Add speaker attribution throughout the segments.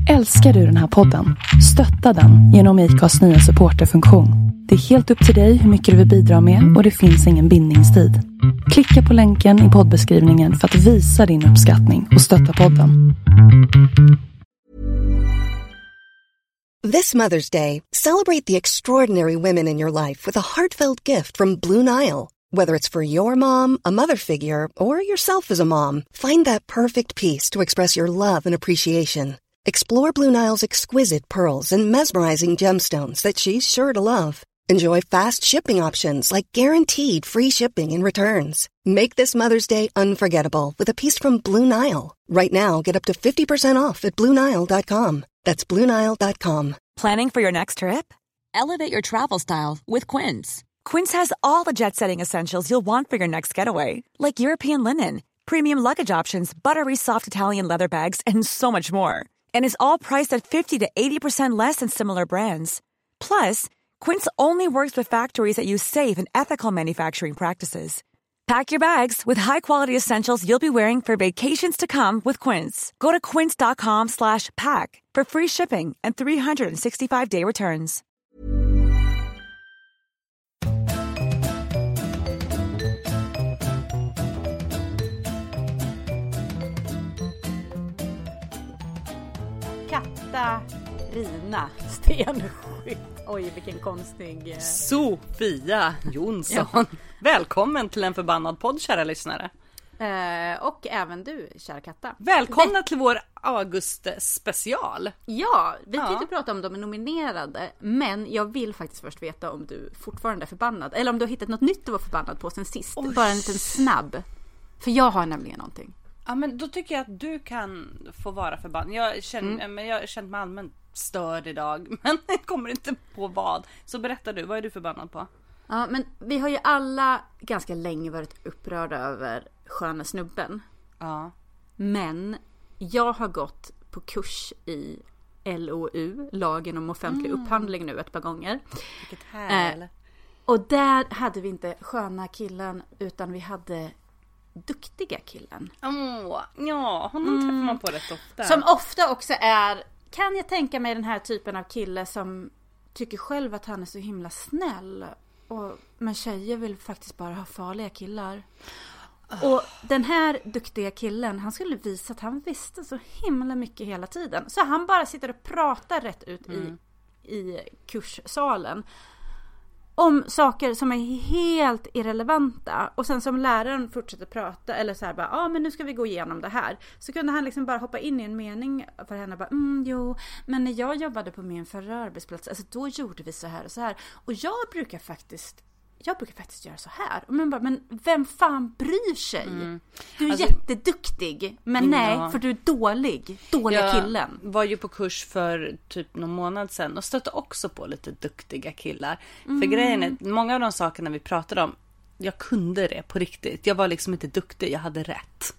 Speaker 1: Älskar du den här podden? Stötta den genom IKAs nya supporterfunktion. Det är helt upp till dig hur mycket du vill bidra med och det finns ingen bindningstid. Klicka på länken i poddbeskrivningen för att visa din uppskattning och stötta podden.
Speaker 2: This Mother's Day, celebrate the extraordinary women in your life with a heartfelt gift from Blue Nile. Whether it's for your mom, a mother figure, or yourself as a mom, find that perfect piece to express your love and appreciation. Explore Blue Nile's exquisite pearls and mesmerizing gemstones that she's sure to love. Enjoy fast shipping options like guaranteed free shipping and returns. Make this Mother's Day unforgettable with a piece from Blue Nile. Right now, get up to 50% off at BlueNile.com. That's BlueNile.com.
Speaker 3: Planning for your next trip? Elevate your travel style with Quince. Quince has all the jet-setting essentials you'll want for your next getaway, like European linen, premium luggage options, buttery soft Italian leather bags, and so much more. And is all priced at 50 to 80% less than similar brands. Plus, Quince only works with factories that use safe and ethical manufacturing practices. Pack your bags with high-quality essentials you'll be wearing for vacations to come with Quince. Go to quince.com/pack for free shipping and 365-day returns.
Speaker 4: Katarina Stenskytt. Oj, vilken konstig...
Speaker 5: Sofia Jonsson. Ja. Välkommen till en förbannad podd, kära lyssnare.
Speaker 4: Och även du, kära Katta.
Speaker 5: Välkomna till vår August-special.
Speaker 4: Ja, vi kan inte prata om de är nominerade. Men jag vill faktiskt först veta om du fortfarande är förbannad. Eller om du har hittat något nytt att vara förbannad på sen sist. Oj. Bara en liten snabb. För jag har nämligen någonting.
Speaker 5: Ja, men då tycker jag att du kan få vara förbannad. Jag har känt mig allmänt störd idag. Men jag kommer inte på vad. Så berätta du, vad är du förbannad på?
Speaker 4: Ja, men vi har ju alla ganska länge varit upprörda över Sköna snubben.
Speaker 5: Ja.
Speaker 4: Men jag har gått på kurs i LOU, lagen om offentlig upphandling nu ett par gånger.
Speaker 5: Vilket härligt.
Speaker 4: Och där hade vi inte sköna killen utan vi hade duktiga killen.
Speaker 5: Ja, honom träffar man på rätt ofta.
Speaker 4: Som ofta också är, kan jag tänka mig, den här typen av kille som tycker själv att han är så himla snäll. Men tjejer vill faktiskt bara ha farliga killar. Och den här duktiga killen, han skulle visa att han visste så himla mycket hela tiden. Så han bara sitter och pratar rätt ut i kurssalen om saker som är helt irrelevanta. Och sen som läraren fortsätter prata eller så här bara, men nu ska vi gå igenom det här. Så kunde han liksom bara hoppa in i en mening för henne och bara, jo, men när jag jobbade på min förra arbetsplats, alltså då gjorde vi så här och så här. Och jag brukar faktiskt göra så här. Men vem fan bryr sig? Du är jätteduktig. Men nej, för du är dåliga killen.
Speaker 5: Jag var ju på kurs för typ någon månad sedan och stötte också på lite duktiga killar. För grejen är, många av de sakerna vi pratade om, jag kunde det på riktigt. Jag var liksom inte duktig, jag hade rätt.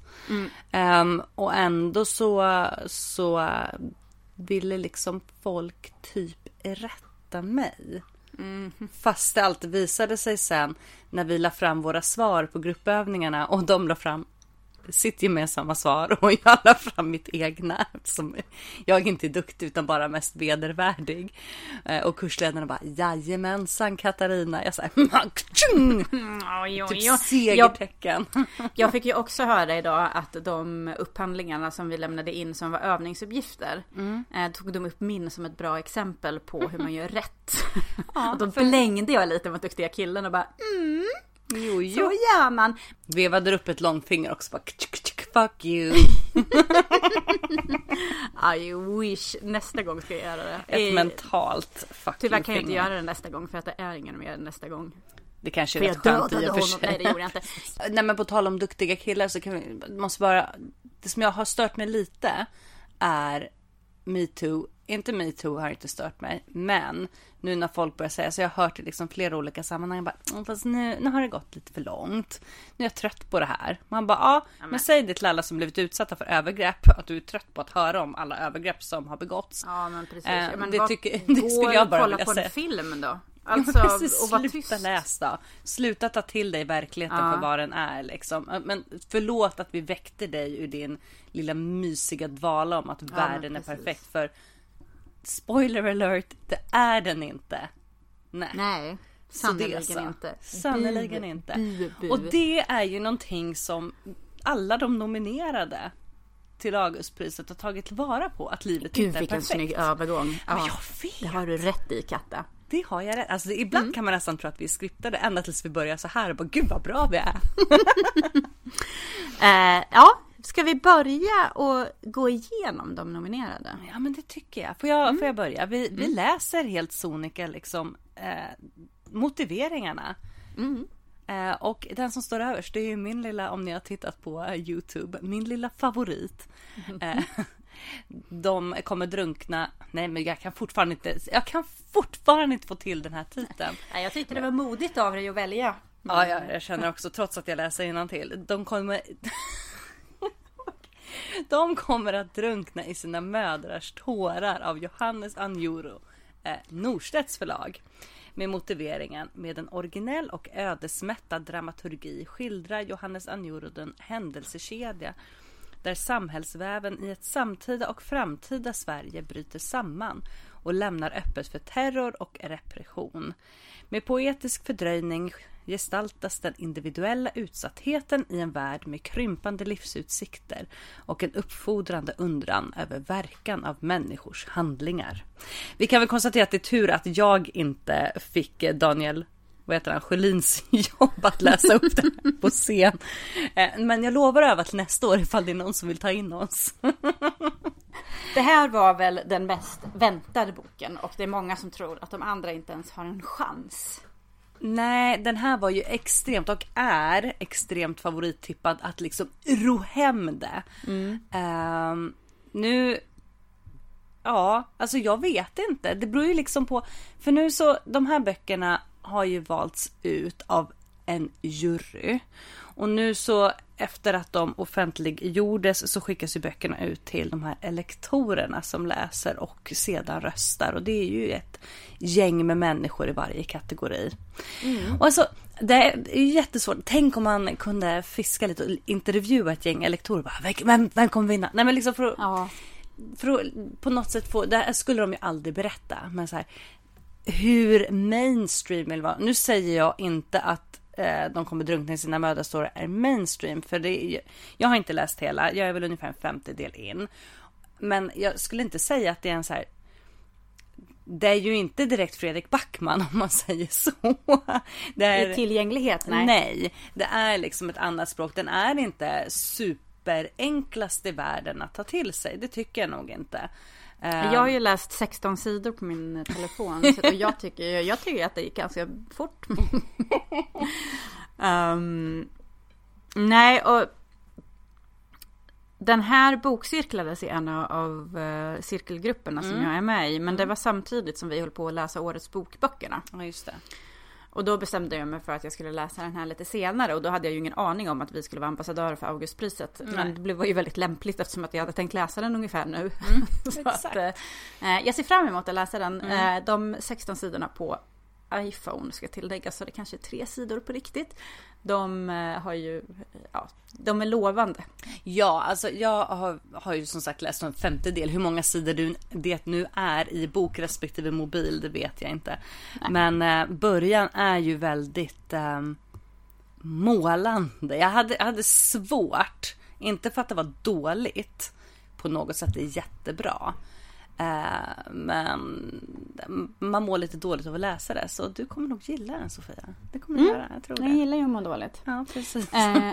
Speaker 5: Och ändå så ville liksom folk typ rätta mig. Fast det alltid visade sig sen när vi la fram våra svar på gruppövningarna och de la fram sitt gemensamma svar och jag la fram mitt egna som jag inte är duktig utan bara mest vedervärdig. Och kursledarna bara, jajamensan Katarina. Jag sa, typ segertecken.
Speaker 4: Jag fick ju också höra idag att de upphandlingarna som vi lämnade in som var övningsuppgifter tog de upp min som ett bra exempel på hur man gör rätt. Och då blängde jag lite med duktiga killen och bara,
Speaker 5: Jo.
Speaker 4: Så gör man.
Speaker 5: Vevade upp ett långfinger också. Bara, fuck you.
Speaker 4: I wish. Nästa gång ska jag göra det.
Speaker 5: Ett mentalt fuck
Speaker 4: tyvärr
Speaker 5: you.
Speaker 4: Kan jag inte göra det nästa gång för att det är ingen mer nästa gång.
Speaker 5: Det kanske är rätt skönt i och för sig.
Speaker 4: Nej, det gjorde jag inte.
Speaker 5: Nej, men på tal om duktiga killar så måste bara, det som jag har stört mig lite är MeToo. Inte MeToo har inte stört mig, men nu när folk börjar säga, så jag har hört det liksom flera olika sammanhang, bara, fast nu har det gått lite för långt. Nu är jag trött på det här. Man bara, men säg det till alla som blivit utsatta för övergrepp, att du är trött på att höra om alla övergrepp som har begåtts.
Speaker 4: Ja, men precis.
Speaker 5: Det skulle jag bara vilja säga.
Speaker 4: Kolla på en film då. Alltså,
Speaker 5: precis,
Speaker 4: och vara
Speaker 5: sluta
Speaker 4: tyst.
Speaker 5: läs då. Sluta ta till dig verkligheten för vad den är liksom. Men förlåt att vi väckte dig ur din lilla mysiga dvala om att världen är perfekt. För spoiler alert, det är den inte. Nej.
Speaker 4: Sannoliken inte.
Speaker 5: Sannoliken inte. Och det är ju någonting som alla de nominerade till Augustpriset har tagit vara på, att livet inte är perfekt.
Speaker 4: Vilken snygg övergång. Ja,
Speaker 5: men jag vet.
Speaker 4: Det har du rätt i, Katta.
Speaker 5: Det har jag rätt. Alltså, ibland kan man nästan tro att vi är skriptade ända tills vi börjar så här och bara, gud vad bra vi är.
Speaker 4: Ska vi börja och gå igenom de nominerade?
Speaker 5: Ja, men det tycker jag. Får jag börja? Vi läser helt sonika liksom motiveringarna. Och den som står överst, det är ju min lilla, om ni har tittat på YouTube, min lilla favorit. De kommer drunkna. Nej, men jag kan fortfarande inte få till den här titeln.
Speaker 4: Nej, jag tyckte det var modigt av dig att välja.
Speaker 5: Ja, jag känner också, trots att jag läser innantill. De kommer att drunkna i sina mödrars tårar av Johannes Anjuro, Norstedts förlag. Med motiveringen: med en originell och ödesmättad dramaturgi skildrar Johannes Anjuro den händelsekedja där samhällsväven i ett samtida och framtida Sverige bryter samman och lämnar öppet för terror och repression. Med poetisk fördröjning gestaltas den individuella utsattheten i en värld med krympande livsutsikter och en uppfordrande undran över verkan av människors handlingar. Vi kan väl konstatera att det är tur att jag inte fick Daniel Sjölins jobb att läsa upp det på scen. Men jag lovar över till nästa år ifall det är någon som vill ta in oss.
Speaker 4: Det här var väl den mest väntade boken, och det är många som tror att de andra inte ens har en chans.
Speaker 5: Nej, den här var ju extremt och är extremt favorittippad att liksom ro hem det. Nu, ja, alltså jag vet inte. Det beror ju liksom på, för nu så, de här böckerna har ju valts ut av en jury. Och nu så, efter att de offentliggjordes, så skickas ju böckerna ut till de här elektorerna som läser och sedan röstar. Och det är ju ett gäng med människor i varje kategori. Och alltså, det är ju jättesvårt. Tänk om man kunde fiska lite och intervjua ett gäng elektorer. Bara, vem kommer vinna? Nej, men liksom för att på något sätt få, det här skulle de ju aldrig berätta. Men så här, hur mainstream vill vara. Nu säger jag inte att de kommer drunkna i sina mödrastårar är mainstream, för jag har inte läst hela, jag är väl ungefär en 50-del in, men jag skulle inte säga att det är en så här, det är ju inte direkt Fredrik Backman om man säger så. Det är
Speaker 4: i tillgänglighet,
Speaker 5: nej, det är liksom ett annat språk, den är inte superenklast i världen att ta till sig, det tycker jag nog inte.
Speaker 4: Jag har ju läst 16 sidor på min telefon och jag tycker att det gick ganska fort. Nej, och den här bokcirklades i en av cirkelgrupperna som jag är med i, men det var samtidigt som vi höll på att läsa årets bokböckerna.
Speaker 5: Ja, just det.
Speaker 4: Och då bestämde jag mig för att jag skulle läsa den här lite senare. Och då hade jag ju ingen aning om att vi skulle vara ambassadörer för Augustpriset. Men det var ju väldigt lämpligt eftersom att jag hade tänkt läsa den ungefär nu. Så att, jag ser fram emot att läsa den. De 16 sidorna på iPhone ska tilläggas, så det kanske är 3 sidor på riktigt. De är lovande. Ja, alltså jag har ju som sagt läst en 50-del. Hur många sidor det nu är i bok respektive mobil, det vet jag inte. Nej. Men början är ju väldigt målande. Jag hade svårt, inte för att det var dåligt på något sätt, det är jättebra. Men man mår lite dåligt av att läsa det, så du kommer nog gilla den, Sofia. Det kommer du göra, jag tror det. Jag gillar ju att må dåligt.
Speaker 5: Ja, precis.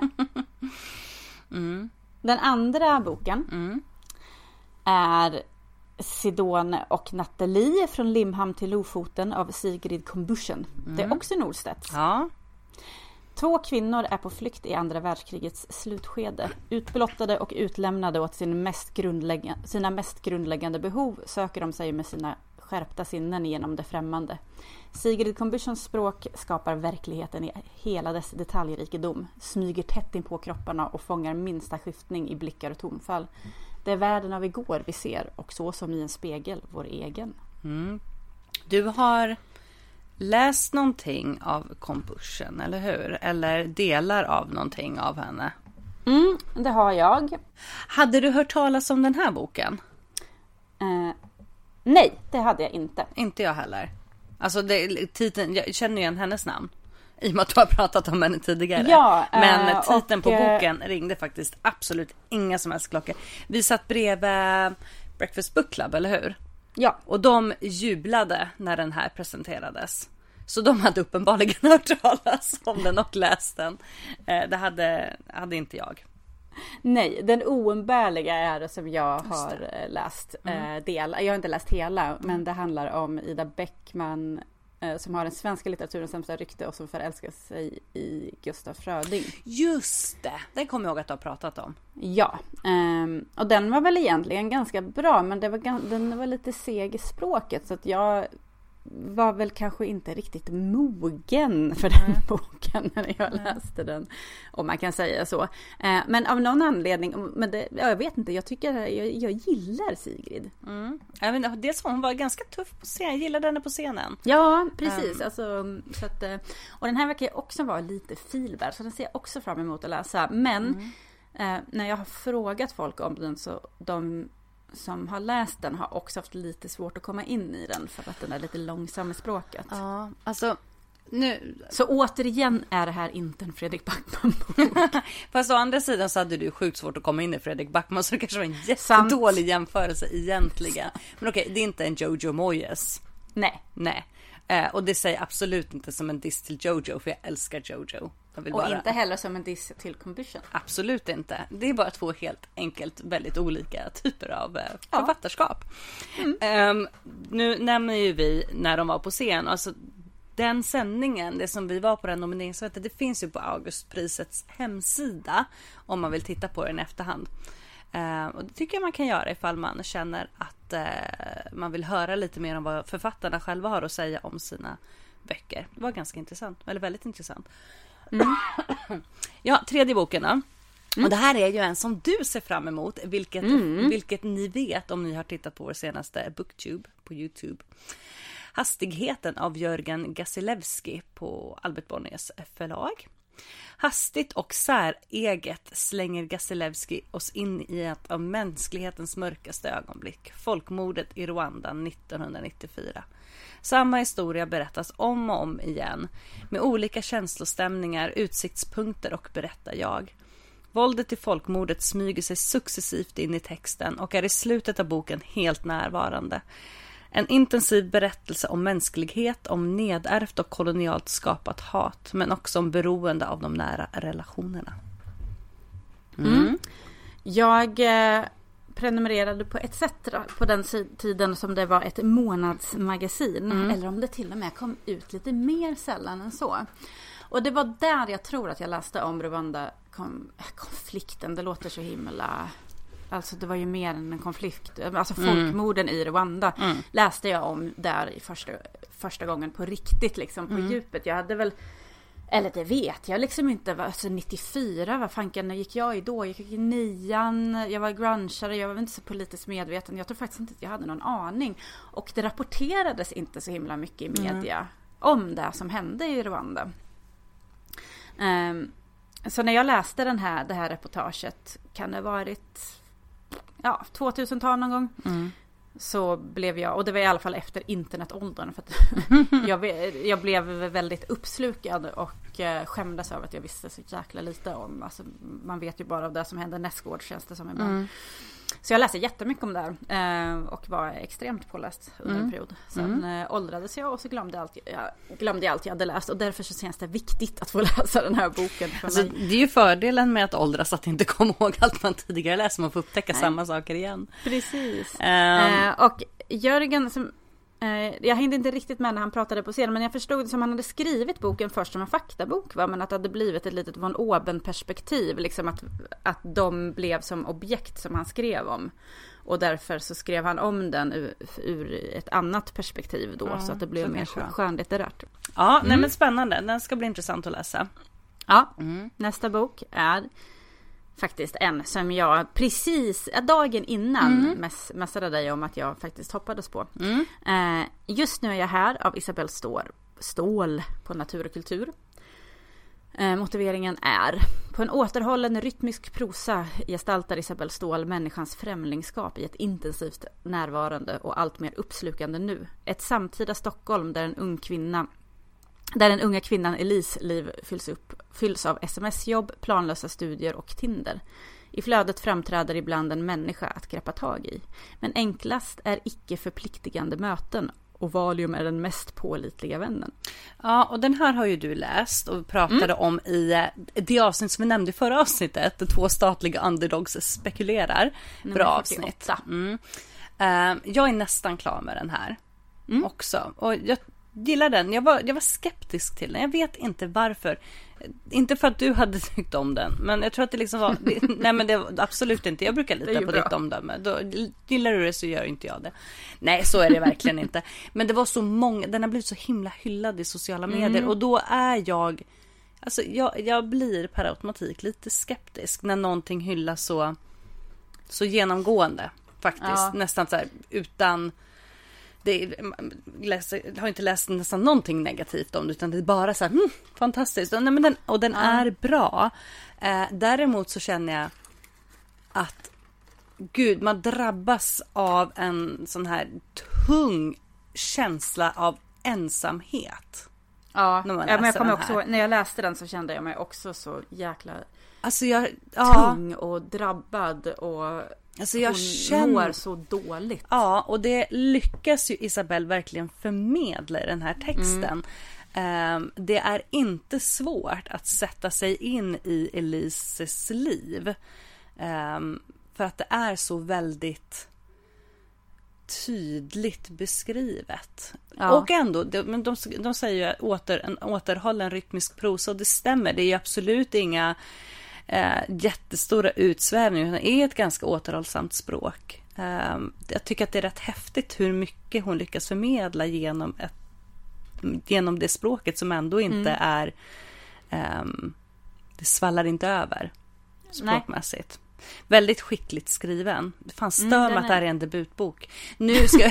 Speaker 4: Den andra boken är Sidone och Nathalie från Limhamn till Lofoten av Sigrid Combustion. Det är också Norstedts.
Speaker 5: Ja.
Speaker 4: 2 kvinnor är på flykt i andra världskrigets slutskede. Utblottade och utlämnade åt sina mest grundläggande behov söker de sig med sina skärpta sinnen genom det främmande. Sigrid Combustions språk skapar verkligheten i hela dess detaljrikedom, smyger tätt in på kropparna och fångar minsta skiftning i blickar och tonfall. Det är världen av igår vi ser, och så som i en spegel vår egen.
Speaker 5: Du har läst någonting av Compulsion, eller hur? Eller delar av någonting av henne?
Speaker 4: Det har jag.
Speaker 5: Hade du hört talas om den här boken?
Speaker 4: Nej, det hade jag inte.
Speaker 5: Inte jag heller. Alltså titeln, jag känner igen hennes namn. I och med att du har pratat om henne tidigare.
Speaker 4: Ja,
Speaker 5: men titeln på boken ringde faktiskt absolut inga som helst klockor. Vi satt bredvid Breakfast Book Club, eller hur?
Speaker 4: Ja.
Speaker 5: Och de jublade när den här presenterades. Så de hade uppenbarligen hört talas om den och läst den. Det hade inte jag.
Speaker 4: Nej, den oumbärliga är det som jag har läst del. Jag har inte läst hela, men det handlar om Ida Beckman som har den svenska litteraturens sämsta rykte och som förälskar sig i Gustaf Fröding.
Speaker 5: Just det, den kommer jag ihåg att du har pratat om.
Speaker 4: Ja, och den var väl egentligen ganska bra, men den var lite seg i språket, så att jag var väl kanske inte riktigt mogen för den boken när jag läste den, om man kan säga så. Men av någon anledning, jag vet inte, jag tycker jag gillar Sigrid.
Speaker 5: Jag vet inte, dels hon var ganska tuff på scenen, jag gillade henne på scenen.
Speaker 4: Ja, precis. Alltså, så att, och den här verkar ju också vara lite filvärd, så den ser jag också fram emot att läsa. Men när jag har frågat folk om den, så de som har läst den har också haft lite svårt att komma in i den för att den är lite långsam i språket.
Speaker 5: Ja, alltså nu...
Speaker 4: Så återigen är det här inte en Fredrik Backman-bok.
Speaker 5: Fast å andra sidan så hade du sjukt svårt att komma in i Fredrik Backman, så det kanske var en jättedålig jämförelse egentligen. Men okej, det är inte en Jojo Moyes. Nej. Och det säger absolut inte som en diss till Jojo, för jag älskar Jojo.
Speaker 4: Och inte heller som en diss till Compulsion.
Speaker 5: Absolut inte. Det är bara två helt enkelt väldigt olika typer av författarskap. Nu nämner ju vi när de var på scen. Alltså den sändningen, det som vi var på den nomineringsrätten, det finns ju på Augustprisets hemsida om man vill titta på den i efterhand. Och det tycker jag man kan göra ifall man känner att man vill höra lite mer om vad författarna själva har att säga om sina böcker. Det var ganska intressant, eller väldigt intressant. Ja, tredje boken då. Och det här är ju en som du ser fram emot, vilket ni vet om ni har tittat på vår senaste Booktube på YouTube. Hastigheten av Jörgen Gasilewski på Albert Bonniers förlag. Hastigt och säreget slänger Gasilewski oss in i ett av mänsklighetens mörkaste ögonblick, folkmordet i Rwanda 1994. Samma historia berättas om och om igen, med olika känslostämningar, utsiktspunkter och berättarjag. Våldet i folkmordet smyger sig successivt in i texten och är i slutet av boken helt närvarande. En intensiv berättelse om mänsklighet, om nedärvt och kolonialt skapat hat, men också om beroende av de nära relationerna.
Speaker 4: Jag prenumererade på ETC på den tiden som det var ett månadsmagasin, eller om det till och med kom ut lite mer sällan än så. Och det var där jag tror att jag läste om Rwanda-konflikten. Det låter så himla... Alltså det var ju mer än en konflikt. Alltså folkmorden i Rwanda läste jag om där i första gången på riktigt, liksom på djupet. Jag hade väl, eller det vet jag liksom inte, alltså 94, vad fanken gick jag i då? Jag gick i 9, jag var grungeare, jag var inte så politiskt medveten. Jag tror faktiskt inte att jag hade någon aning. Och det rapporterades inte så himla mycket i media om det som hände i Rwanda. Så när jag läste det här reportaget, kan det ha varit 2000-tal någon gång, så blev jag, och det var i alla fall efter internetåldern, för att jag blev väldigt uppslukad och skämdes över att jag visste så jäkla lite om, alltså man vet ju bara av det som hände nästgård, känns det som ibland. Så jag läste jättemycket om det här och var extremt påläst under en period. Sen åldrades jag och så glömde jag allt jag hade läst, och därför så känns det viktigt att få läsa den här boken för
Speaker 5: alltså,
Speaker 4: mig.
Speaker 5: Det är ju fördelen med att åldras, att inte komma ihåg allt man tidigare läst, man får upptäcka samma saker igen.
Speaker 4: Precis. Och Jörgen som jag hängde inte riktigt med när han pratade på scenen, men jag förstod det som han hade skrivit boken först som en faktabok, men att det hade blivit ett litet von oben-perspektiv, liksom att de blev som objekt som han skrev om, och därför så skrev han om den ur ett annat perspektiv då, så att det blev mer skönlitterärt.
Speaker 5: Ja, nej men spännande, den ska bli intressant att läsa.
Speaker 4: Ja, nästa bok är faktiskt en som jag precis dagen innan mässade dig om att jag faktiskt hoppades på. Just nu är jag här av Isabelle Står. stål på natur och kultur. Motiveringen är: på en återhållen rytmisk prosa gestaltar Isabelle Ståhl människans främlingskap i ett intensivt närvarande och allt mer uppslukande nu. Ett samtida Stockholm där den unga kvinnan Elise liv fylls av sms-jobb, planlösa studier och Tinder. I flödet framträder ibland en människa att greppa tag i. Men enklast är icke förpliktigande möten, och Valium är den mest pålitliga vännen.
Speaker 5: Ja, och den här har ju du läst och pratade om i det avsnitt som vi nämnde i förra avsnittet. 2 statliga underdogs spekulerar. Bra avsnitt. Jag är nästan klar med den här också. Och jag gillar den. Jag var skeptisk till den. Jag vet inte varför. Inte för att du hade tyckt om den, men jag tror att det liksom var nej, men det var absolut inte. Jag brukar lita på ditt omdöme. Då gillar du det så gör inte jag det. Nej, så är det verkligen inte. Men det var så många, den har blivit så himla hyllad i sociala medier och då är jag blir per automatik lite skeptisk när någonting hyllas så genomgående faktiskt, nästan så här utan jag har inte läst nästan någonting negativt om det, utan det är bara så här, fantastiskt. Nej, men den är bra. Däremot så känner jag att gud, man drabbas av en sån här tung känsla av ensamhet.
Speaker 4: Ja, men jag kommer också, när jag läste den så kände jag mig också så jäkla tung och drabbad och jag mår så dåligt. Ja, och det lyckas ju Isabelle verkligen förmedla i den här texten. Det är inte svårt att sätta sig in i Elises liv. För att det är så väldigt tydligt beskrivet. Ja. Och ändå, de säger ju en återhållen rytmisk prosa, och det stämmer. Det är ju absolut inga jättestora utsvävningar, utan är ett ganska återhållsamt språk. Jag tycker att det är rätt häftigt hur mycket hon lyckas förmedla genom det språket som ändå inte är det svallar inte över språkmässigt. Nej. Väldigt skickligt skriven. Det fanns stör att det här är en debutbok. Nu ska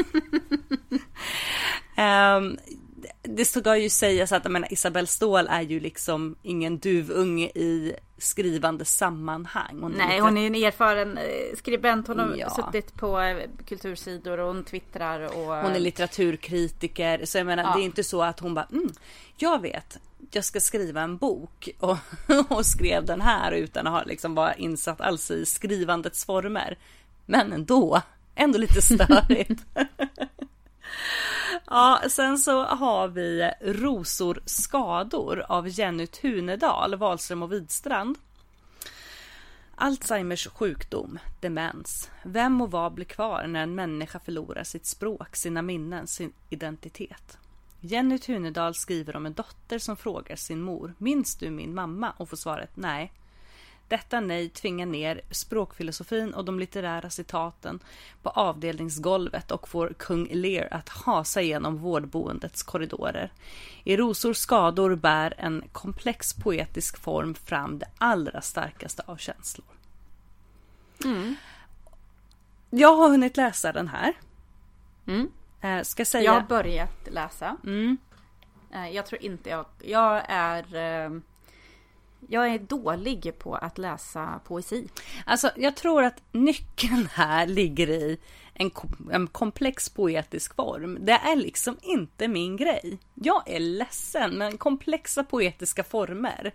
Speaker 4: det ska ju sägas att Isabelle Ståhl är ju liksom ingen duvunge i skrivande sammanhang. Hon är en erfaren skribent. Hon har suttit på kultursidor och hon twittrar. Och
Speaker 5: hon är litteraturkritiker. Så jag menar, det är inte så att hon bara, jag vet, jag ska skriva en bok och skrev den här utan att ha liksom bara insatt alls i skrivandets former. Men ändå lite störigt. Ja, sen så har vi Rosor skador av Jenny Tunedal, Wahlström och Widstrand. Alzheimers sjukdom, demens. Vem och vad blir kvar när en människa förlorar sitt språk, sina minnen, sin identitet? Jenny Tunedal skriver om en dotter som frågar sin mor: minns du min mamma? Och får svaret nej. Detta nej tvingar ner språkfilosofin och de litterära citaten på avdelningsgolvet och får kung Lear att hasa igenom vårdboendets korridorer. I Rosor skador bär en komplex poetisk form fram det allra starkaste av känslor. Jag har hunnit läsa den här. Ska säga...
Speaker 4: Jag har börjat läsa. Jag tror inte jag är dålig på att läsa poesi.
Speaker 5: Alltså, jag tror att nyckeln här ligger i en komplex poetisk form. Det är liksom inte min grej. Jag är ledsen, men komplexa poetiska former,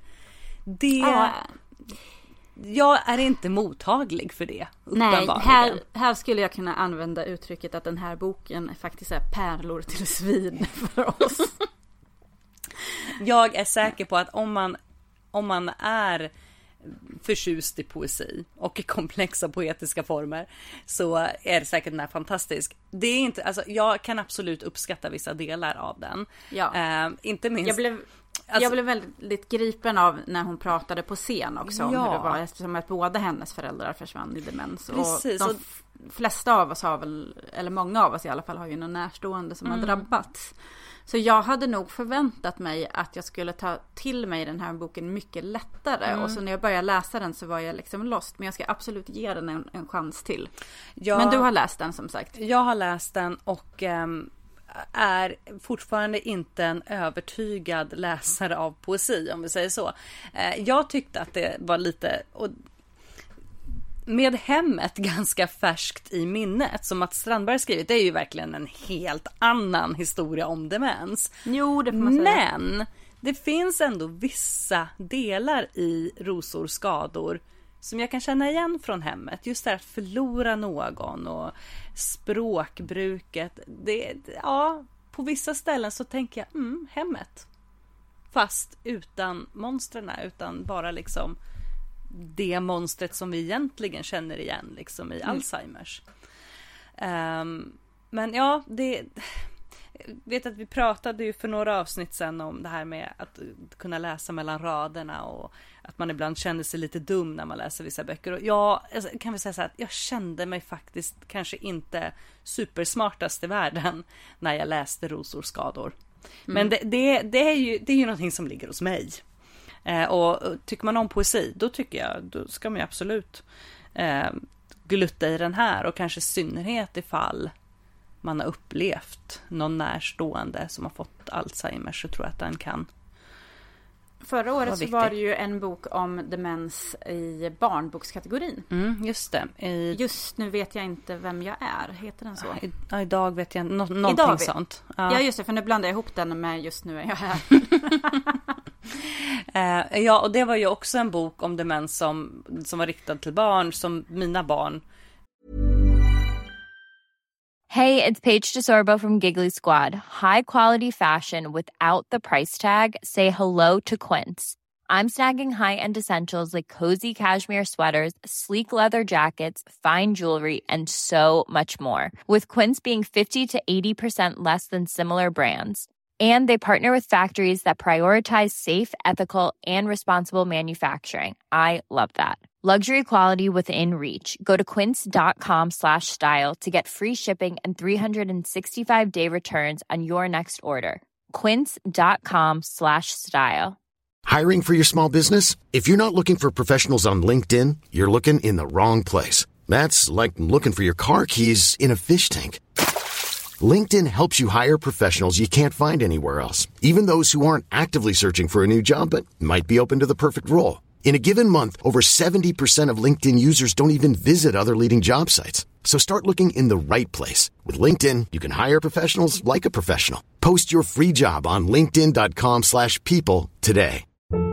Speaker 5: jag är inte mottaglig för det.
Speaker 4: Nej, här skulle jag kunna använda uttrycket att den här boken faktiskt är pärlor till svin för oss.
Speaker 5: Jag är säker på att om man är förtjust i poesi och i komplexa poetiska former, så är det säkert den här fantastisk. Det är inte, alltså, jag kan absolut uppskatta vissa delar av den.
Speaker 4: Ja.
Speaker 5: Inte minst.
Speaker 4: Jag blev väldigt gripen av när hon pratade på scen också. Hur det var, eftersom att båda hennes föräldrar försvann i demens.
Speaker 5: Precis.
Speaker 4: Och de flesta av oss har väl, eller många av oss i alla fall, har ju någon närstående som har drabbats. Så jag hade nog förväntat mig att jag skulle ta till mig den här boken mycket lättare. Och så när jag började läsa den så var jag liksom lost. Men jag ska absolut ge den en chans till. Men du har läst den, som sagt.
Speaker 5: Jag har läst den och är fortfarande inte en övertygad läsare av poesi, om vi säger så. Jag tyckte att det var lite... med hemmet ganska färskt i minnet som att Strandberg skrivit, det är ju verkligen en helt annan historia om demens.
Speaker 4: Jo, det får man säga.
Speaker 5: Men det finns ändå vissa delar i Rosor skador som jag kan känna igen från hemmet. Just det här att förlora någon och språkbruket. På vissa ställen så tänker jag, hemmet. Fast utan monstren, utan bara liksom det monstret som vi egentligen känner igen liksom i Alzheimers. Men ja, jag vet att vi pratade ju för några avsnitt sedan om det här med att kunna läsa mellan raderna och att man ibland känner sig lite dum när man läser vissa böcker. Och kan vi säga så här, att jag kände mig faktiskt kanske inte supersmartast i världen när jag läste Rosor skador. Men det är ju någonting som ligger hos mig. Och tycker man om poesi, då ska man ju absolut glutta i den här, och kanske i synnerhet ifall man har upplevt någon närstående som har fått Alzheimers, så tror jag att den kan.
Speaker 4: Förra året så var det ju en bok om demens i barnbokskategorin.
Speaker 5: Just det.
Speaker 4: Just nu vet jag inte vem jag är. Heter den så?
Speaker 5: Idag vet jag någonting sånt.
Speaker 4: Ja, just det. För nu blandar jag ihop den med Just nu är jag här.
Speaker 5: Ja, och det var ju också en bok om demens som var riktad till barn, som mina barn.
Speaker 6: Hey, it's Paige DeSorbo from Giggly Squad. High quality fashion without the price tag. Say hello to Quince. I'm snagging high-end essentials like cozy cashmere sweaters, sleek leather jackets, fine jewelry, and so much more. With Quince being 50 to 80% less than similar brands. And they partner with factories that prioritize safe, ethical, and responsible manufacturing. I love that. Luxury quality within reach. Go to quince.com/style to get free shipping and 365-day returns on your next order. Quince.com/style.
Speaker 7: Hiring for your small business? If you're not looking for professionals on LinkedIn, you're looking in the wrong place. That's like looking for your car keys in a fish tank. LinkedIn helps you hire professionals you can't find anywhere else, even those who aren't actively searching for a new job but might be open to the perfect role. In a given month, over 70% of LinkedIn users don't even visit other leading job sites. So start looking in the right place. With LinkedIn, you can hire professionals like a professional. Post your free job on linkedin.com/people today.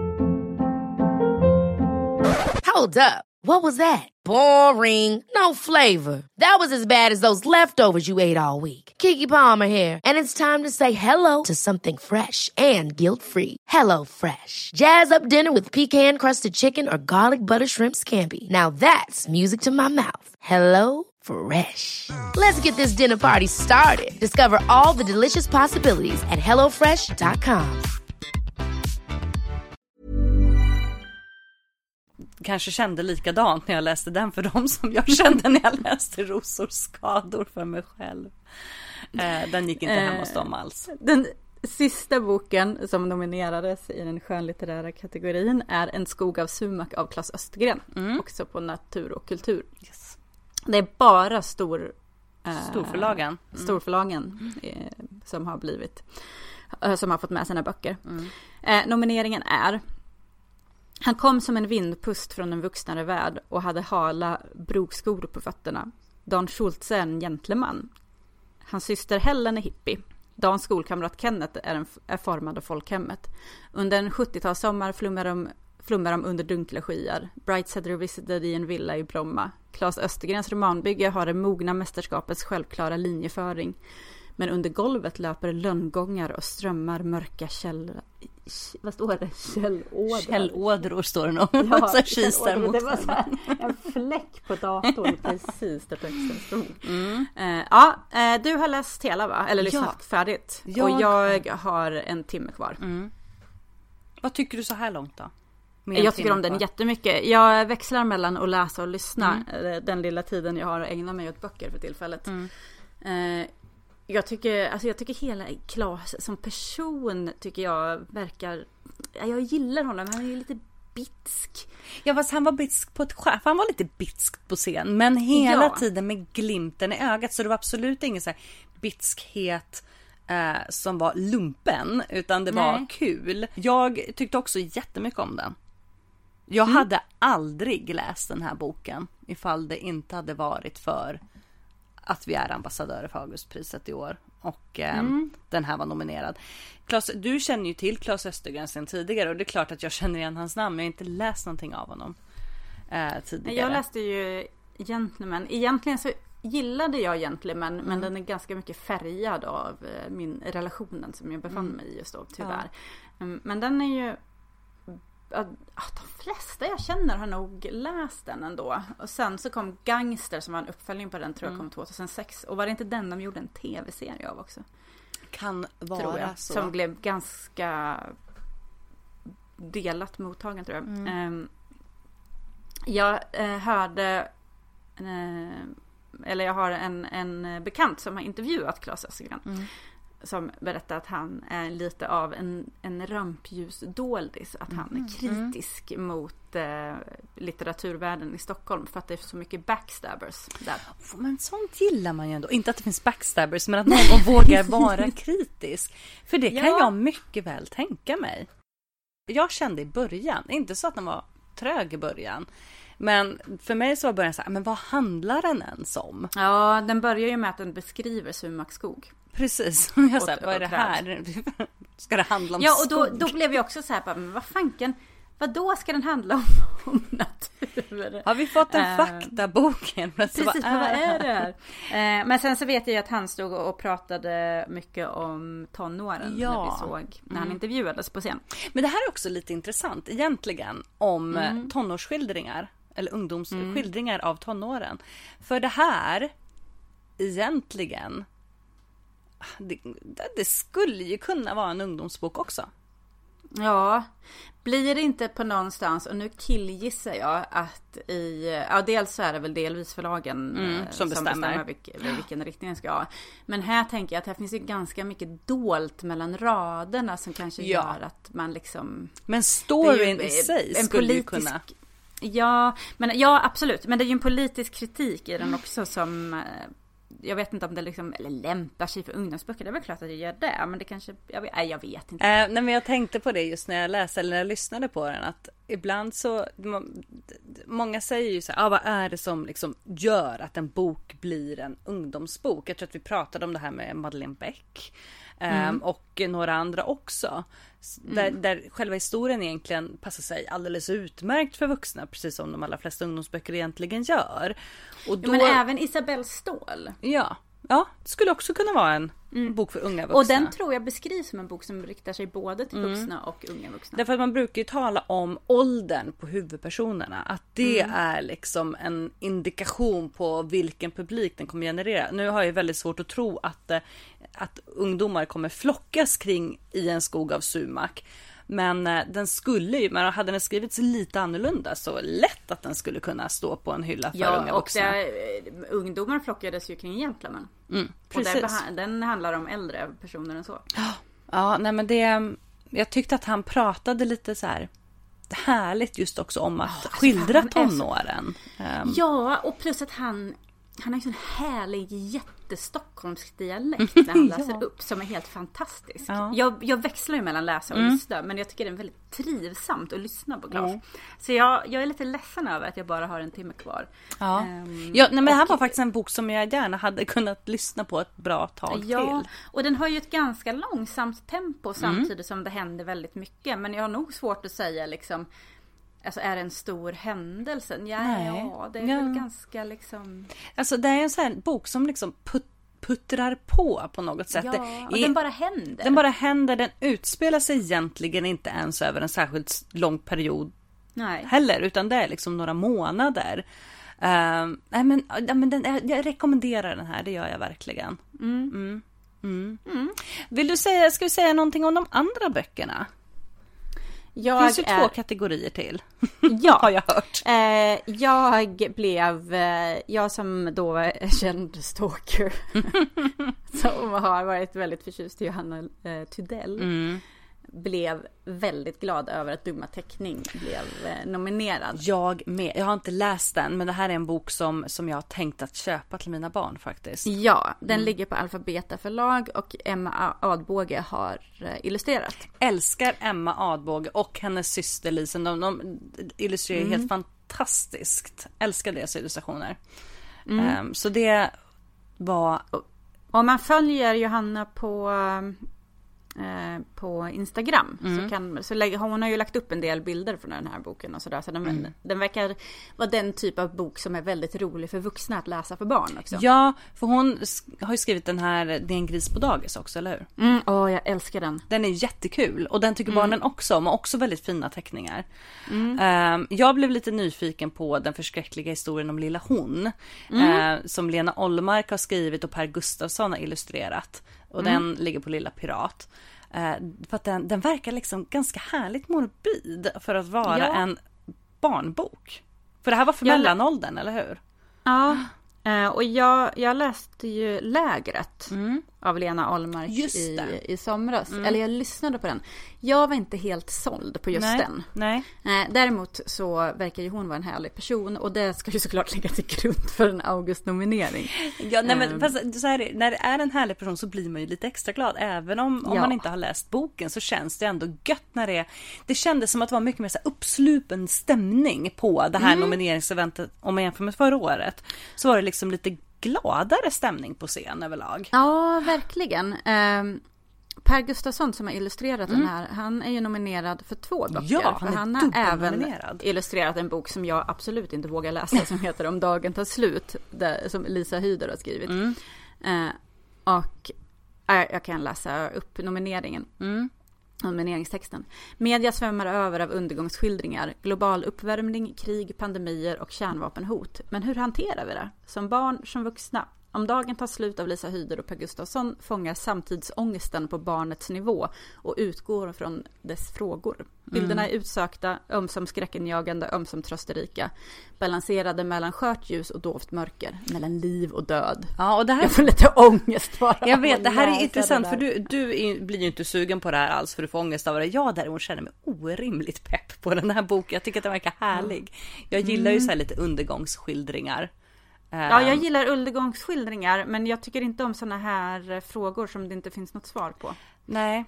Speaker 8: Hold up. What was that? Boring. No flavor. That was as bad as those leftovers you ate all week. Keke Palmer here. And it's time to say hello to something fresh and guilt-free. Hello Fresh. Jazz up dinner with pecan-crusted chicken or garlic butter shrimp scampi. Now that's music to my mouth. Hello Fresh. Let's get this dinner party started. Discover all the delicious possibilities at hellofresh.com.
Speaker 5: Kanske kände likadant när jag läste den för dem som jag kände när jag läste Rosor skador för mig själv. Den gick inte hem hos dem alls.
Speaker 4: Den sista boken som nominerades i den skönlitterära kategorin är En skog av sumak av Claes Östergren. Också på natur och kultur.
Speaker 5: Yes.
Speaker 4: Det är bara
Speaker 5: storförlagen
Speaker 4: som har fått med sina böcker. Nomineringen är: Han kom som en vindpust från en vuxnare värld och hade hala brokskor på fötterna. Dan Schultze är en gentleman. Hans syster Helen är hippie. Dans skolkamrat Kenneth är formad av folkhemmet. Under en 70-talssommar flummar de under dunkla skyar. Brightside revisited i en villa i Bromma. Claes Östergrens romanbygge har det mogna mästerskapets självklara linjeföring. Men under golvet löper lönngångar och strömmar mörka vad står det?
Speaker 5: Källådror står det nog.
Speaker 4: Ja,
Speaker 5: så kisar mot
Speaker 4: det var så här, en fläck på datorn precis där texten stod. Du har läst hela, va? Eller lyssnat färdigt. Och jag har en timme kvar.
Speaker 5: Vad tycker du så här långt då?
Speaker 4: Jag tycker om den jättemycket. Jag växlar mellan att läsa och lyssna den lilla tiden jag har att ägna mig åt böcker för tillfället. Jag tycker hela Claes som person tycker jag verkar... Jag gillar honom, han är ju lite bitsk.
Speaker 5: Ja, fast han var bitsk på ett skämt. Han var lite bitsk på scen, men hela tiden med glimten i ögat. Så det var absolut ingen så här bitskhet som var lumpen, utan det var kul. Jag tyckte också jättemycket om den. Jag hade aldrig läst den här boken ifall det inte hade varit för att vi är ambassadörer för Augustpriset i år. Och den här var nominerad. Claes, du känner ju till Claes Östergren sedan tidigare. Och det är klart att jag känner igen hans namn. Men jag har inte läst någonting av honom tidigare.
Speaker 4: Jag läste ju Gentleman. Egentligen så gillade jag Gentleman. Men den är ganska mycket färgad av min relationen som jag befann mig i just då, tyvärr. Men den är ju... de flesta jag känner har nog läst den ändå. Och sen så kom Gangster som var en uppföljning på den, tror jag kom 2006. Och var det inte den de gjorde en tv-serie av också?
Speaker 5: Kan vara så.
Speaker 4: Som blev ganska delat mottagen, tror jag. Jag hörde eller jag har en bekant som har intervjuat Claes Östergren. Som berättar att han är lite av en rampljusdoldis. Att han är kritisk mot litteraturvärlden i Stockholm. För att det är så mycket backstabbers där.
Speaker 5: Men sånt gillar man ju ändå. Inte att det finns backstabbers, men att någon vågar vara kritisk. För det kan jag mycket väl tänka mig. Jag kände i början, inte så att den var trög i början. Men för mig så var början så här, men vad handlar den ens om?
Speaker 4: Ja, den börjar ju med att den beskriver Sumakskog.
Speaker 5: Precis. Jag sa, vad är det här? Ska det handla om skog?
Speaker 4: Och då blev jag också så här, men vad fanken, vad då ska den handla om natur?
Speaker 5: Har vi fått en faktabok?
Speaker 4: Precis, vad är det här? Men sen så vet jag att han stod och pratade mycket om tonåren när vi såg, när han intervjuades på scen.
Speaker 5: Men det här är också lite intressant egentligen om tonårsskildringar eller ungdomsskildringar av tonåren. För det här egentligen det skulle ju kunna vara en ungdomsbok också. Ja,
Speaker 4: blir det inte på någonstans, och nu killgissar jag att dels så är det väl delvis förlagen som bestämmer vilken riktning den ska ha. Men här tänker jag att här finns ju ganska mycket dolt mellan raderna som kanske gör att man liksom...
Speaker 5: Men storyn i sig skulle ju kunna...
Speaker 4: Ja, absolut. Men det är ju en politisk kritik i den också som... Jag vet inte om det liksom, eller lämpar sig för ungdomsböcker. Det är väl klart att det gör det. Men det kanske, jag vet inte.
Speaker 5: Nej, men jag tänkte på det just när jag läste eller när jag lyssnade på den. Att ibland så, många säger ju så här, vad är det som liksom gör att en bok blir en ungdomsbok? Jag tror att vi pratade om det här med Madeleine Beck. Och några andra också. Där själva historien egentligen passar sig alldeles utmärkt för vuxna, precis som de allra flesta ungdomsböcker egentligen gör. Och då...
Speaker 4: Men även Isabelle Ståhl.
Speaker 5: Ja, det skulle också kunna vara en bok för unga vuxna.
Speaker 4: Och den tror jag beskrivs som en bok som riktar sig både till vuxna och unga vuxna.
Speaker 5: Därför att man brukar ju tala om åldern på huvudpersonerna. Att det är liksom en indikation på vilken publik den kommer generera. Nu har jag väldigt svårt att tro att ungdomar kommer flockas kring I en skog av sumak. Men den skulle ju, men hade den skrivits lite annorlunda så lätt att den skulle kunna stå på en hylla för unga vuxna.
Speaker 4: Och ungdomar flockades ju kring Gentleman.
Speaker 5: Precis.
Speaker 4: Och den handlar om äldre personer än så.
Speaker 5: Ja, nej men jag tyckte att han pratade lite så här härligt just också om att skildra tonåren.
Speaker 4: Ja, och plus att han har en sån härlig jättestockholmsk dialekt när han läser upp som är helt fantastisk. Ja. Jag växlar ju mellan läsa och lyssna, men jag tycker det är väldigt trivsamt att lyssna på Claes. Så jag är lite ledsen över att jag bara har en timme kvar.
Speaker 5: Men det här var faktiskt en bok som jag gärna hade kunnat lyssna på ett bra tag till.
Speaker 4: Och den har ju ett ganska långsamt tempo samtidigt som det händer väldigt mycket. Men jag har nog svårt att säga liksom... Alltså är det en stor händelse? Ja, det är väl ganska liksom...
Speaker 5: Alltså det är en sån här bok som liksom puttrar på något sätt.
Speaker 4: Ja, och den bara händer.
Speaker 5: Den bara händer, den utspelar sig egentligen inte ens över en särskilt lång period heller. Utan det är liksom några månader. Jag rekommenderar den här, det gör jag verkligen. Ska vi säga någonting om de andra böckerna? Det finns ju 2 kategorier till.
Speaker 4: Ja,
Speaker 5: har jag hört.
Speaker 4: Jag som då var känd stalker som har varit väldigt förtjust i Johanna Tydell. blev väldigt glad över att Dumma teckning blev nominerad.
Speaker 5: Jag med. Jag har inte läst den, men det här är en bok som jag har tänkt att köpa till mina barn faktiskt.
Speaker 4: Ja, den ligger på Alfabeta förlag och Emma Adbåge har illustrerat.
Speaker 5: Älskar Emma Adbåge och hennes syster Lisen. De illustrerar helt fantastiskt. Älskar deras illustrationer. Så det var...
Speaker 4: Om man följer Johanna på Instagram hon har ju lagt upp en del bilder från den här boken och sådär, så den verkar vara den typ av bok som är väldigt rolig för vuxna att läsa för barn också.
Speaker 5: Ja, för hon har ju skrivit den här Det är en gris på dagis också, eller hur?
Speaker 4: Jag älskar den.
Speaker 5: Den är jättekul och den tycker barnen också om, och också väldigt fina teckningar. Jag blev lite nyfiken på den förskräckliga historien om Lilla Hon som Lena Ollmark har skrivit och Per Gustafsson har illustrerat. Och den ligger på Lilla Pirat. För att den verkar liksom ganska härligt morbid för att vara en barnbok. För det här var för mellanåldern, eller hur?
Speaker 4: Ja, och jag läste ju Lägret av Lena Ollmark i somras. Eller jag lyssnade på den. Jag var inte helt såld på just den.
Speaker 5: Nej.
Speaker 4: Däremot så verkar ju hon vara en härlig person, och det ska ju såklart ligga till grund för en August-nominering.
Speaker 5: Ja, nej, men fast så här är det, när det är en härlig person så blir man ju lite extra glad. Även om man inte har läst boken, så känns det ändå gött när det kändes som att det var mycket mer så här uppslupen stämning på det här nomineringseventet. Om man jämför med förra året, så var det liksom lite gladare stämning på scen överlag.
Speaker 4: Ja, verkligen. Per Gustafsson som har illustrerat den här, han är ju nominerad för 2 böcker.
Speaker 5: Ja,
Speaker 4: han har även illustrerat en bok som jag absolut inte vågar läsa, som heter Om dagen tar slut, som Lisa Hyder har skrivit. Och jag kan läsa upp nomineringstexten. Media svämmar över av undergångsskildringar, global uppvärmning, krig, pandemier och kärnvapenhot. Men hur hanterar vi det? Som barn, som vuxna. Om dagen tar slut av Lisa Hyder och Per Gustafsson fångar samtidsångesten på barnets nivå och utgår från dess frågor. Bilderna är utsökta, ömsom skräckenjagande, ömsom trösterika. Balanserade mellan skört ljus och dovt mörker. Mellan liv och död.
Speaker 5: Ja, och det här...
Speaker 4: Jag får lite ångest bara.
Speaker 5: Jag vet, det här är intressant, för du blir ju inte sugen på det här alls, för du får ångest av det. Jag däremot känner mig orimligt pepp på den här boken. Jag tycker att den verkar härlig. Jag gillar ju så här lite undergångsskildringar.
Speaker 4: Ja, jag gillar undergångsskildringar, men jag tycker inte om såna här frågor som det inte finns något svar på.
Speaker 5: Nej.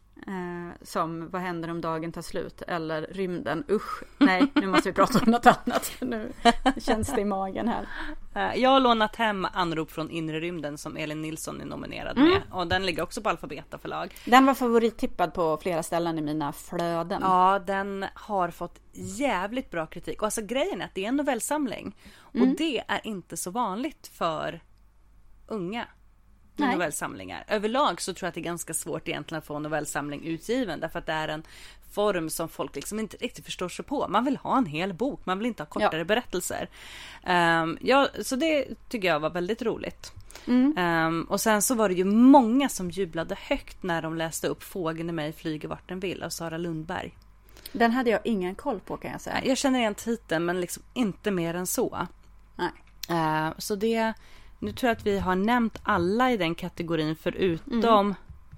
Speaker 4: Som vad händer om dagen tar slut, eller rymden. Usch, nej, nu måste vi prata om något annat. Nu känns det i magen här.
Speaker 5: Jag har lånat hem Anrop från inre rymden som Elin Nilsson är nominerad med. Och den ligger också på Alfabeta förlag. Den
Speaker 4: var favorittippad på flera ställen i mina flöden.
Speaker 5: Ja, den har fått jävligt bra kritik. Och alltså grejen är att det är en novellsamling. Och det är inte så vanligt för unga novellsamlingar. Överlag så tror jag att det är ganska svårt egentligen att få en novellsamling utgiven, därför att det är en form som folk liksom inte riktigt förstår sig på. Man vill ha en hel bok, man vill inte ha kortare berättelser. Så det tycker jag var väldigt roligt. Och sen så var det ju många som jublade högt när de läste upp Fågeln i mig flyger vart den vill av Sara Lundberg.
Speaker 4: Den hade jag ingen koll på, kan jag säga.
Speaker 5: Jag känner igen titeln, men liksom inte mer än så.
Speaker 4: Nej.
Speaker 5: Så det... Nu tror jag att vi har nämnt alla i den kategorin, förutom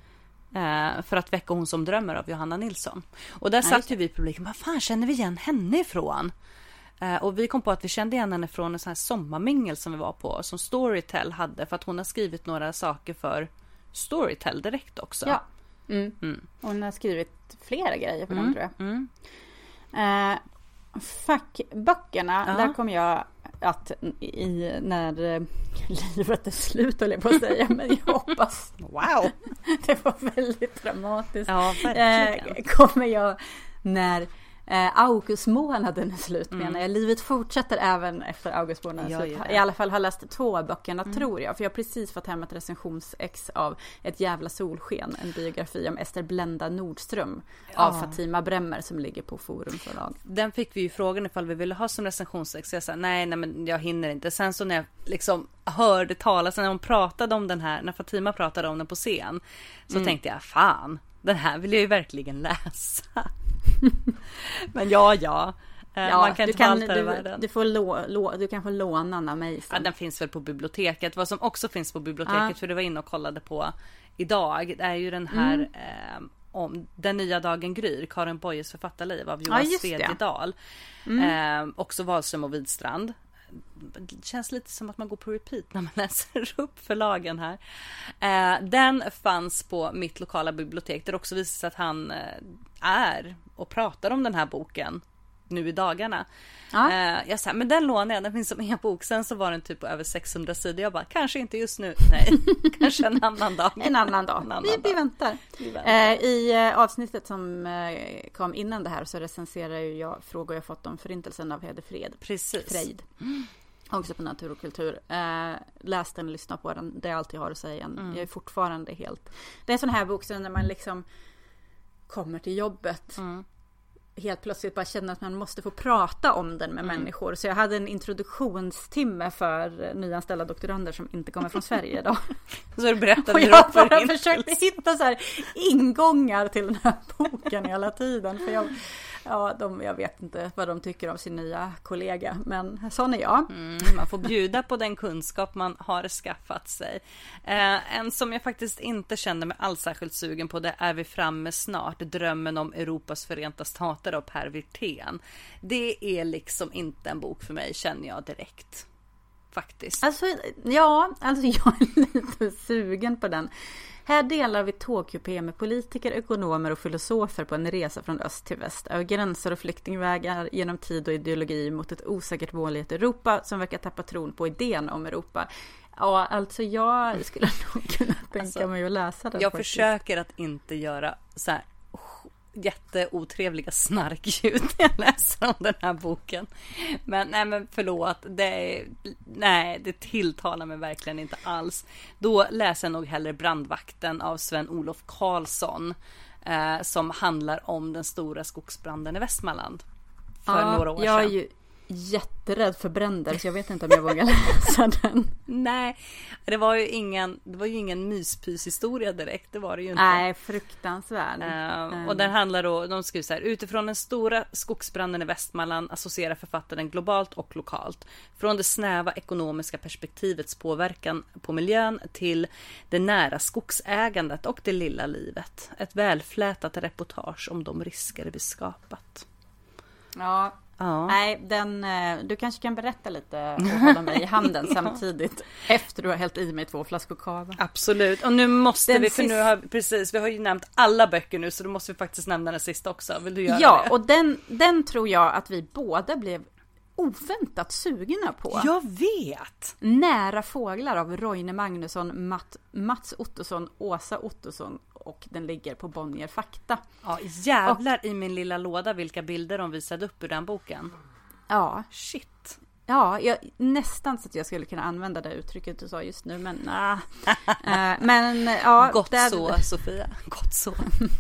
Speaker 5: För att väcka hon som drömmer av Johanna Nilsson. Och där satt ju vi i publiken, vad fan känner vi igen henne ifrån? Och vi kom på att vi kände igen henne från en sån här sommarmingel som vi var på, som Storytel hade, för att hon har skrivit några saker för Storytel direkt också.
Speaker 4: Ja. Hon har skrivit flera grejer för dem, tror jag. Fackböckerna, där kom jag att när livet är slut, höll jag på att säga, men jag hoppas det var väldigt dramatiskt.
Speaker 5: Ja, verkligen.
Speaker 4: Kommer jag när augustmånaden är slut, menar jag. Livet fortsätter även efter augustmånaden slut. I alla fall har läst 2 böckerna, tror jag. För jag har precis fått hem ett recensionsex av Ett jävla solsken, en biografi om Ester Blenda Nordström av Fatima Bremmer, som ligger på Forum förlag.
Speaker 5: Den fick vi ju frågan ifall vi ville ha som recensionsex. Jag sa nej men jag hinner inte. Sen så när jag liksom hörde talas, när hon pratade om den här, när Fatima pratade om den på scen, så tänkte jag, fan, den här vill jag ju verkligen läsa. Men man kan inte allt i världen.
Speaker 4: Du kan få låna av mig sen.
Speaker 5: Ja, den finns väl på biblioteket. Vad som också finns på biblioteket, för det var inne och kollade på idag, det är ju den här om Den nya dagen gryr, Karin Boyes författarliv av Johan Svedjedal. Också Wahlström och Widstrand. Det känns lite som att man går på repeat när man läser upp förlagen här. Den fanns på mitt lokala bibliotek, där också visar sig att han är och pratar om den här boken nu i dagarna. Jag sa, men den lånade jag, den finns som en bok. Sen så var den typ på över 600 sidor. Jag bara, kanske inte just nu. Nej, kanske en annan dag.
Speaker 4: En annan dag. Vi väntar. I avsnittet som kom innan det här så recenserar jag frågor jag fått om förintelsen av Hede Freid. Också på Natur och kultur. Läs den och lyssna på den. Det är allt jag har att säga. Jag är fortfarande helt... Det är en sån här bok så när man liksom kommer till jobbet helt plötsligt bara känner att man måste få prata om den med människor. Så jag hade en introduktionstimme för nyanställda doktorander som inte kommer från Sverige idag.
Speaker 5: Så du berättade
Speaker 4: och jag bara försökte hitta så här ingångar till den här boken hela tiden. För jag vet inte vad de tycker om sin nya kollega, men sån är jag.
Speaker 5: Man får bjuda på den kunskap man har skaffat sig. En som jag faktiskt inte kände mig alls särskilt sugen på, det är vi framme snart. Drömmen om Europas förenta stater av Per Wirtén. Det är liksom inte en bok för mig, känner jag direkt. Faktiskt.
Speaker 4: Alltså jag är lite sugen på den. Här delar vi tågkupé med politiker, ekonomer och filosofer på en resa från öst till väst. Över gränser och flyktingvägar genom tid och ideologi mot ett osäkert mål i ett Europa som verkar tappa tron på idén om Europa. Ja, alltså jag skulle nog kunna tänka mig att läsa den.
Speaker 5: Jag försöker att inte göra så här jätteotrevliga snarkljud när jag läser om den här boken. Men förlåt, det tilltalar mig verkligen inte alls. Då läser jag nog hellre Brandvakten av Sven-Olof Karlsson, som handlar om den stora skogsbranden i Västmanland för några år sedan.
Speaker 4: Jag är ju jätterädd för bränder, så jag vet inte om jag vågar läsa den.
Speaker 5: Nej, det var ju ingen myspyshistoria direkt, det var det ju inte.
Speaker 4: Nej, fruktansvärd.
Speaker 5: Och den handlar då, de skriver så här: utifrån den stora skogsbranden i Västmanland associerar författaren globalt och lokalt. Från det snäva ekonomiska perspektivets påverkan på miljön till det nära skogsägandet och det lilla livet. Ett välflätat reportage om de risker vi skapat.
Speaker 4: Ja. Nej, du kanske kan berätta lite och hålla mig i handen samtidigt efter du har hällt i mig 2 flaskor kava.
Speaker 5: Absolut, och nu måste vi, för vi har ju nämnt alla böcker nu, så då måste vi faktiskt nämna den sista också. Vill du göra det?
Speaker 4: Ja, och den tror jag att vi båda blev oväntat sugna på.
Speaker 5: Jag vet!
Speaker 4: Nära fåglar av Roine Magnusson, Mats Ottosson, Åsa Ottosson, och den ligger på Bonnier Fakta.
Speaker 5: Ja, jävlar i min lilla låda vilka bilder de visade upp ur den boken.
Speaker 4: Ja.
Speaker 5: Shit.
Speaker 4: Ja, nästan så att jag skulle kunna använda det uttrycket du sa just nu, men men ja.
Speaker 5: Gott så, Sofia. Gott så.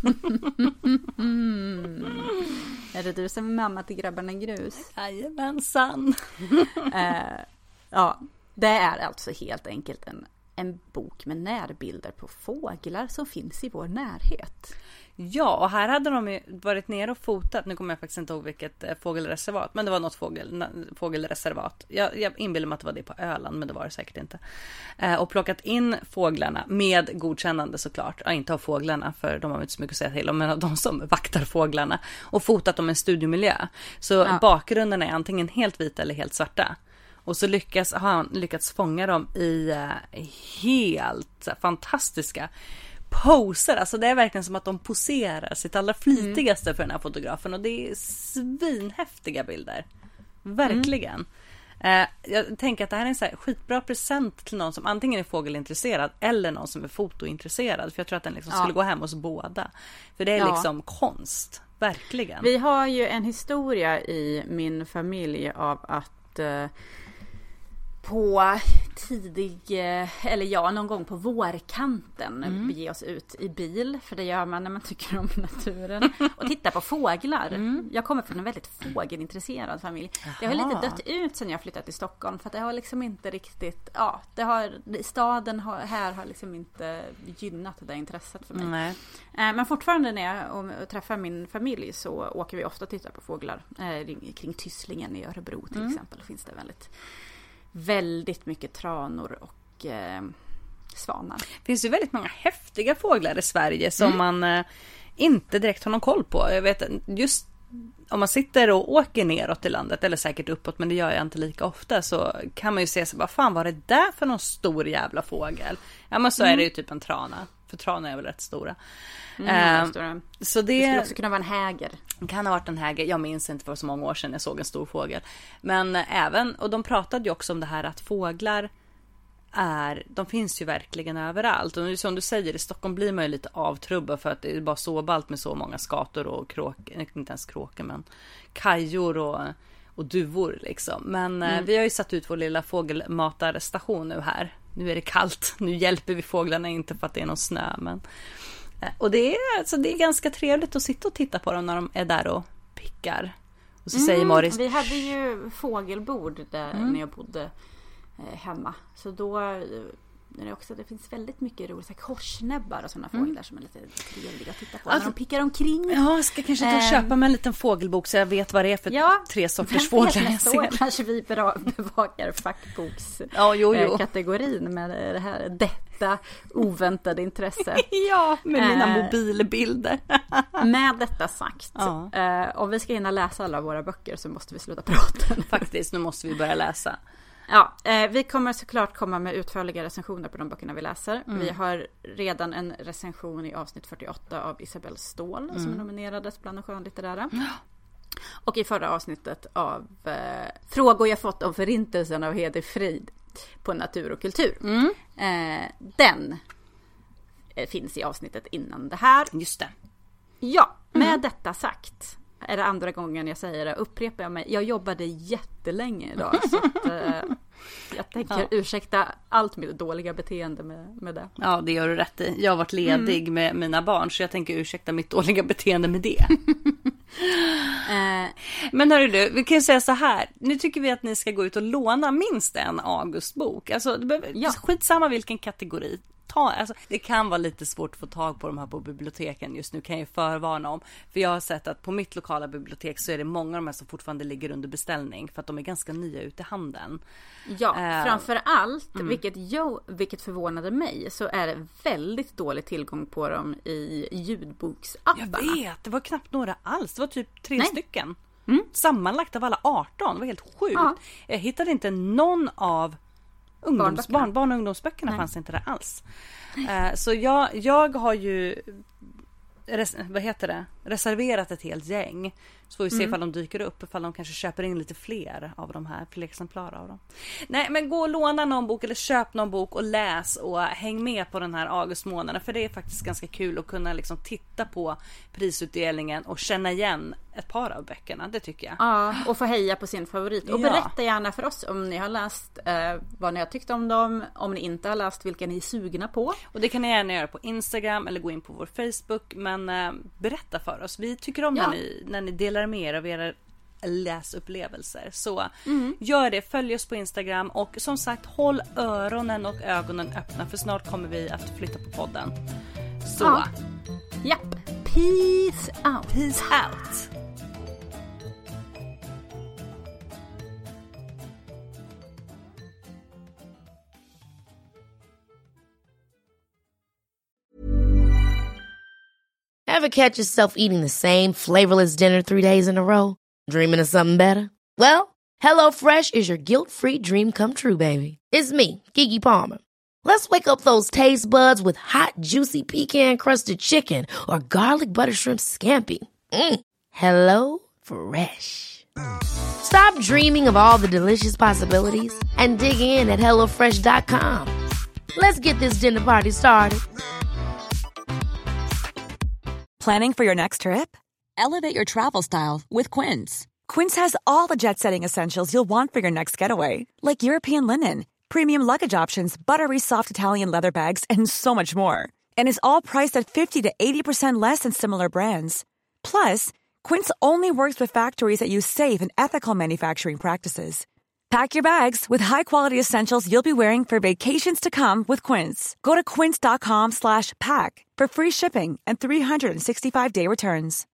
Speaker 4: Är det du som är mamma till grabbarna grus?
Speaker 5: Jajamensan.
Speaker 4: Ja, det är alltså helt enkelt en bok med närbilder på fåglar som finns i vår närhet.
Speaker 5: Ja, och här hade de ju varit ner och fotat. Nu kommer jag faktiskt inte ihåg vilket fågelreservat, men det var något fågelreservat. Jag inbillar mig att det var det på Öland, men det var det säkert inte. Och plockat in fåglarna med godkännande såklart. Ja, inte av fåglarna, för de har inte så mycket att säga till om, men av de som vaktar fåglarna. Och fotat dem i en studiemiljö. Så bakgrunden är antingen helt vita eller helt svarta. Och så har han lyckats fånga dem i helt fantastiska poser. Alltså det är verkligen som att de poserar sitt allra flitigaste för den här fotografen. Och det är svinhäftiga bilder. Verkligen. Jag tänker att det här är en så här skitbra present till någon som antingen är fågelintresserad eller någon som är fotointresserad. För jag tror att den liksom skulle gå hem hos båda. För det är liksom konst. Verkligen.
Speaker 4: Vi har ju en historia i min familj av att på någon gång på vårkanten bege oss ut i bil, för det gör man när man tycker om naturen, och titta på fåglar. Jag kommer från en väldigt fågelintresserad familj. Det har lite dött ut sen jag flyttat till Stockholm, för att det har liksom inte riktigt, staden här har liksom inte gynnat det intresset för mig.
Speaker 5: Nej.
Speaker 4: Men fortfarande när jag träffar min familj så åker vi ofta och tittar på fåglar. Kring Tysslingen i Örebro till exempel finns det väldigt mycket tranor och svanar.
Speaker 5: Det finns ju väldigt många häftiga fåglar i Sverige som man inte direkt har någon koll på. Jag vet just om man sitter och åker neråt i landet, eller säkert uppåt, men det gör jag inte lika ofta, så kan man ju se sig, vad fan var det där för någon stor jävla fågel? Ja, men så är det ju typ en trana. För tranar är väl rätt stora. Så det
Speaker 4: skulle också kunna vara en häger.
Speaker 5: Det kan ha varit en häger. Jag minns inte för så många år sedan jag såg en stor fågel. Men även, och de pratade ju också om det här att fåglar de finns ju verkligen överallt. Och som du säger, i Stockholm blir man ju lite avtrubbad för att det är bara så ballt med så många skator och inte ens kråkor, men kajor och duvor liksom. Men vi har ju satt ut vår lilla fågelmatarstation nu här. Nu är det kallt. Nu hjälper vi fåglarna inte för att det är någon snö. Och det är ganska trevligt att sitta och titta på dem när de är där och pickar. Och så säger Morris...
Speaker 4: Vi hade ju fågelbord där när jag bodde hemma. Så då är det också, det finns väldigt mycket roligt, så här korsnäbbar och sådana fåglar som är lite trevliga att titta på. När de pickar omkring.
Speaker 5: Ja, jag ska kanske ta och köpa mig en liten fågelbok så jag vet vad det är för 3 sorters fåglar jag ser.
Speaker 4: Kanske vi bevakar fackbokskategorin med detta oväntade intresse.
Speaker 5: Ja, med mina mobilbilder.
Speaker 4: Med detta sagt, om vi ska hinna läsa alla våra böcker så måste vi sluta prata.
Speaker 5: Faktiskt, nu måste vi börja läsa.
Speaker 4: Ja, vi kommer såklart komma med utförliga recensioner på de böckerna vi läser. Vi har redan en recension i avsnitt 48 av Isabelle Ståhl som är nominerades bland de skönlitterära. Och i förra avsnittet av Frågor jag fått om förintelsen av Heder Frid på natur och kultur. Den finns i avsnittet innan det här.
Speaker 5: Just det.
Speaker 4: Ja, med detta sagt är det andra gången jag säger det, upprepar jag mig. Jag jobbade jättelänge idag så att, jag tänker ursäkta allt mitt dåliga beteende med det.
Speaker 5: Ja, det gör du rätt i. Jag har varit ledig med mina barn så jag tänker ursäkta mitt dåliga beteende med det. Men hörru du, vi kan ju säga så här. Nu tycker vi att ni ska gå ut och låna minst en Augustbok. Alltså, skitsamma vilken kategori. Alltså, det kan vara lite svårt att få tag på de här på biblioteken just nu, kan jag förvarna om. För jag har sett att på mitt lokala bibliotek så är det många av de här som fortfarande ligger under beställning för att de är ganska nya ute i handeln.
Speaker 4: Ja, framför allt, vilket förvånade mig, så är det väldigt dålig tillgång på dem i ljudboksapparna.
Speaker 5: Jag vet, det var knappt några alls. Det var typ 3 stycken. Sammanlagt av alla 18. Det var helt sjukt. Jag hittade inte någon av barn- och ungdomsböckerna. Fanns inte där alls. Så jag har ju reserverat ett helt gäng. Så får vi se ifall de dyker upp, ifall de kanske köper in lite fler exemplar av dem. Nej, men gå och låna någon bok eller köp någon bok och läs och häng med på den här augustmånaden, för det är faktiskt ganska kul att kunna liksom titta på prisutdelningen och känna igen ett par av böckerna, det tycker jag.
Speaker 4: Ja, och få heja på sin favorit. Och berätta gärna för oss om ni har läst vad ni har tyckt om dem, om ni inte har läst vilka ni är sugna på.
Speaker 5: Och det kan ni gärna göra på Instagram eller gå in på vår Facebook, men berätta för oss. Vi tycker om när ni delar med er av era läsupplevelser. Så gör det, följ oss på Instagram och som sagt, håll öronen och ögonen öppna, för snart kommer vi att flytta på podden. Så
Speaker 4: japp, peace out.
Speaker 5: Peace out.
Speaker 8: Ever catch yourself eating the same flavorless dinner 3 days in a row? Dreaming of something better? Well, HelloFresh is your guilt-free dream come true, baby. It's me, Keke Palmer. Let's wake up those taste buds with hot, juicy pecan-crusted chicken or garlic butter shrimp scampi. Hello Fresh. Stop dreaming of all the delicious possibilities and dig in at HelloFresh.com. Let's get this dinner party started.
Speaker 3: Planning for your next trip? Elevate your travel style with Quince. Quince has all the jet-setting essentials you'll want for your next getaway, like European linen, premium luggage options, buttery soft Italian leather bags, and so much more. And is all priced at 50 to 80% less than similar brands. Plus, Quince only works with factories that use safe and ethical manufacturing practices. Pack your bags with high-quality essentials you'll be wearing for vacations to come with Quince. Go to quince.com/pack for free shipping and 365-day returns.